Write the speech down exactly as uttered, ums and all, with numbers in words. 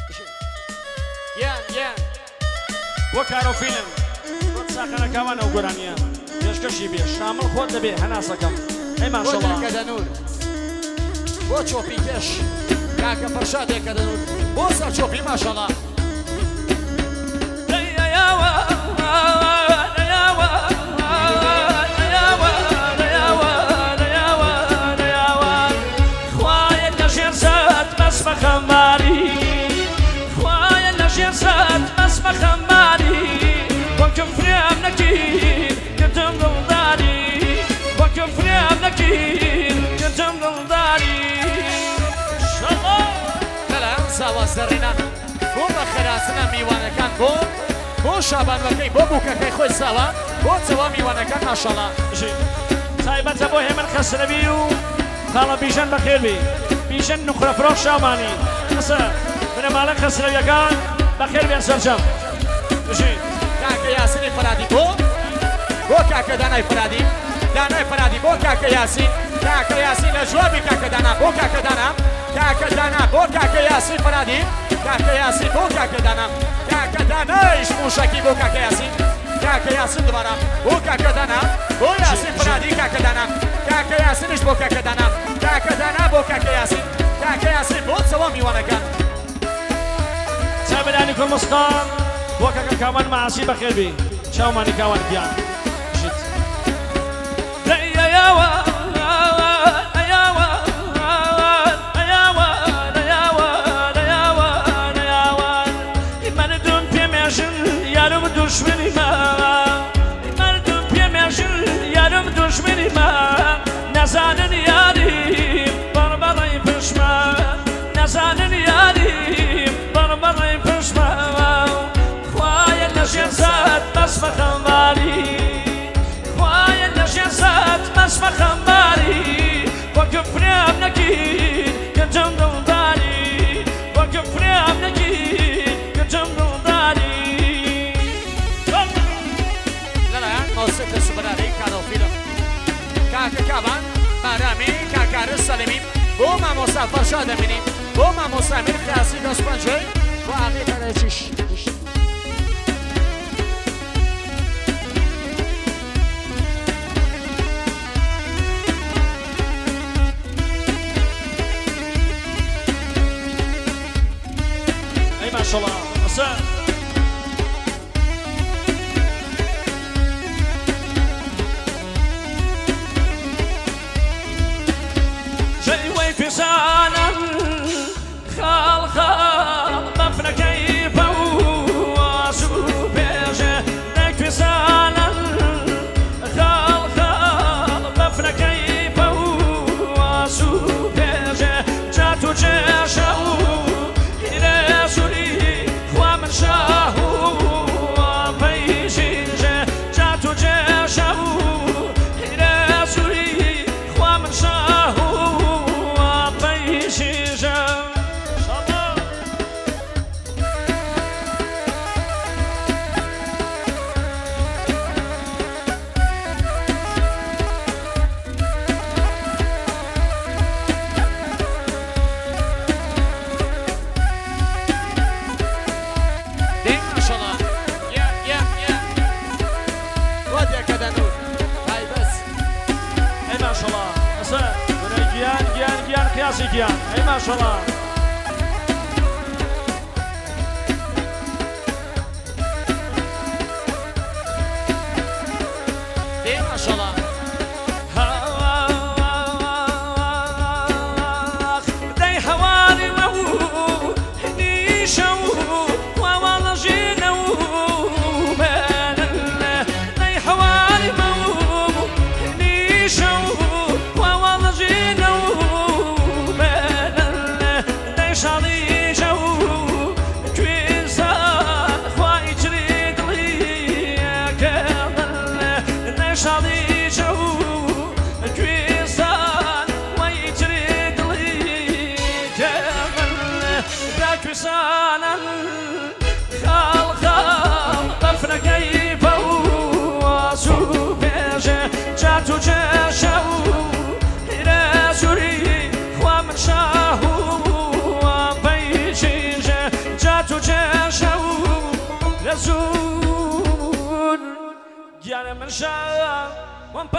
یان یان بۆ کارۆفیلم بۆ چاکەنەکەوانە و گۆرانیە پێشکەشی بێ شامل خۆت دەبێ هەناسەکەم ئەی بۆ ماشەڵڵا کاکە دەنور بۆ چۆپی کێش کاکە پەرشادێکە دەنور بۆ سەر چۆپی ماشەڵڵا سەڕێنە بۆ بە خراستنە میوانەکان بۆ بۆ شابانەکەی بۆ بووکەکەی خۆی ساوە بۆ چەوا میوانەکان ماشەڵڵا تایبەتە بۆ هێمن خەسرەوی و خاڵە بیژەن بەخێربی بیژەن نوخرە فرۆش شامانی قسە بنەماڵە خەسرەویەکان بەخێر بێن سەرجەم کاکە یاسینی فەرادی بۆ بۆ کاکە دانای فەرادی دانای فەرادی بۆ کاکە یاسین کاکە یاسین لە جوابی کاکە دانا بۆ کاکە دانا کاکە دانا بۆ کاکە یاسین فەرادی کاکە یاسین بۆ کاکە دانا کاکە دانایش موشەکی بۆ کاکە یاسین کاکە یاسین دوبارە بۆ کاکە دانا بۆ یاسین فەرادی کاکە دانا کاکە یاسینش بۆ کاکە دانا کاکە دانا بۆ کاکە یاسین کاکە یاسین بۆ چەوە میوانەکان چاوەدانی کوڕمسقان بۆ کاکە کاوان مەعاسی بەخێربی چاومانی کاوان گیان دشمنی من مردم پیمشون یارم دشمنی من نزانن یاریم بربرای پشمن نزانن یاریم بربرای پشمن خواه نشین زد بس بخماری خواه نشین زد بس بخماری با کفریم نگیر که جم دلداری با کفریم نگیر که جم دلداری موسیقی سوبراری کارۆفیلم کاکە کاوان بارامی کاکارە سەلیمی بۆ مامۆستا فەرشاد دەبینیم بۆ مامۆستا میر خیاسی دەستپەنجەی بۆ ئاغی کەرەچیش ئەی ماشەڵڵا ئەسە فسانا خال خال بفنكي فواسو بيجه لك فسانا خال خال بفنكي فواسو بيجه جاتو جاشو إلى سوري خوامن شاهو بيجيجه جاتو جاشو إلى سوري خوامن شاهو گیان ای ماشاءالله ای ماشاءالله دای حوالی مو نیشو ووالا جنو دای حوالی مو نیشو ووالا جنو شادی جو تویزان خواهی جرید لی کردن شادی جو تویزان خواهی جرید لی کردن در تویزانن خال خال بفرقی فواسو بیجه جاتو جشو رسولی خواه من شاهو زور گیان من شام وان